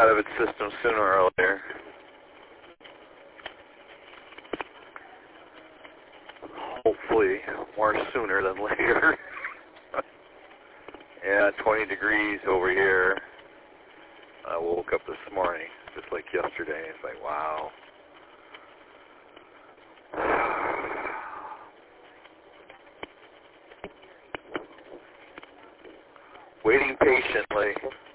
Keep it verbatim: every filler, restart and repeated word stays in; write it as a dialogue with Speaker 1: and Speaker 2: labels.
Speaker 1: out of its system sooner or later. Hopefully more sooner than later. Yeah, twenty degrees over here. I woke up this morning, just like yesterday. It's like, wow. Waiting patiently.